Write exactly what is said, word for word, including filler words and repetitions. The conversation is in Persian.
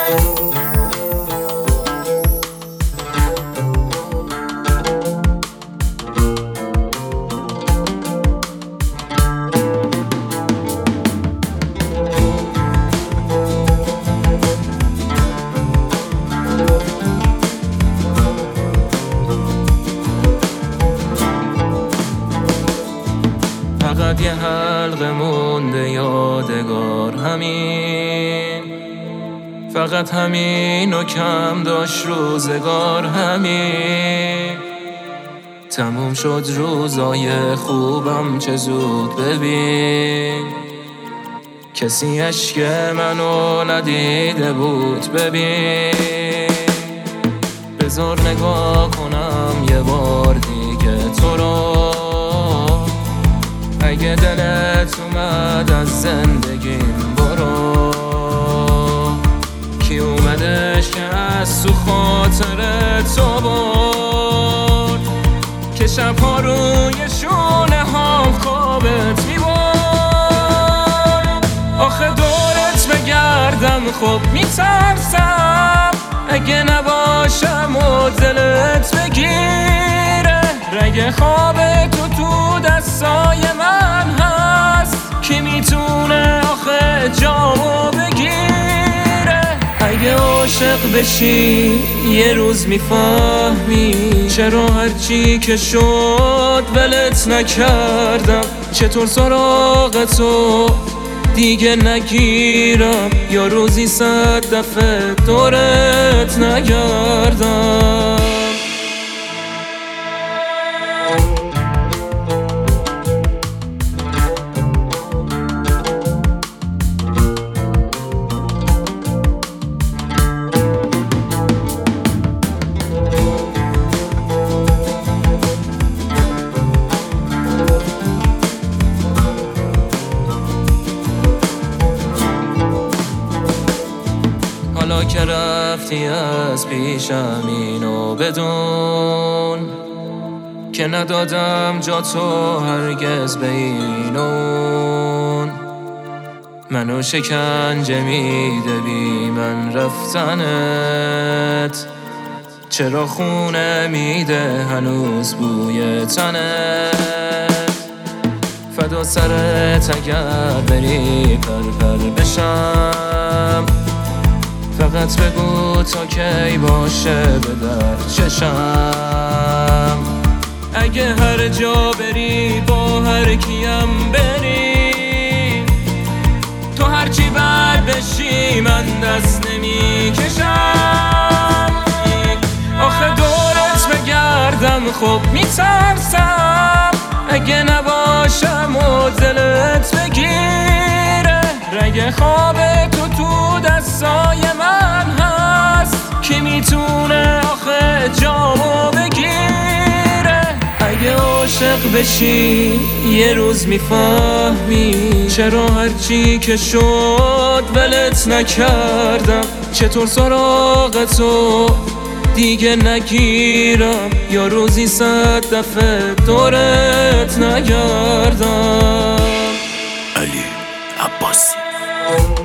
فقط یه حلقه مونده یادگار، همین، فقط همین و کم داشت روزگار، همین. تموم شد روزای خوبم چه زود ببین، کسی عشق منو ندیده بود ببین. بذار نگاه کنم یه بار دیگه تو رو، اگه دلت اومد از زندگیم برو. کی اومدش که از تو خاطر تو برد، که شبها روی شونه هم خوابت میبرد. آخه دورت بگردم خب میترسم، اگه نباشم و دلت بگیره. رگ خواب تو تو دستای من هست، کی میتونه آخه جامو بگیره. اگه عاشق بشی یه روز میفهمی، چرا هرچی که شد ولت نکردم. چطور سراغ تو دیگه نگیرم، یا روزی صد دفعه دورت نگردم. حالا که رفتی از پیشم اینو بدون، که ندادم جا تو هرگز به اینون. منو شکنجه میده بی من رفتنت، چرا خونه میده هنوز بوی تنت. فدا سرت اگر بری پر پر بشم، فقط بگو تا کی باشه به در چشم. اگه هر جا بری با هر کیم بری، تو هرچی بد بشی من دست نمی کشم. آخه دورت بگردم خب میترسم، اگه نباشم و دلت بگیره. رگ خواب تو تو دستای من هست، کی میتونه آخه جامو بگیره. اگه عاشق بشی یه روز میفهمی، چرا هرچی که شد ولت نکردم. چطور سراغ تو دیگه نگیرم، یا روزی صد دفعه دورت نگردم. علی عباسی.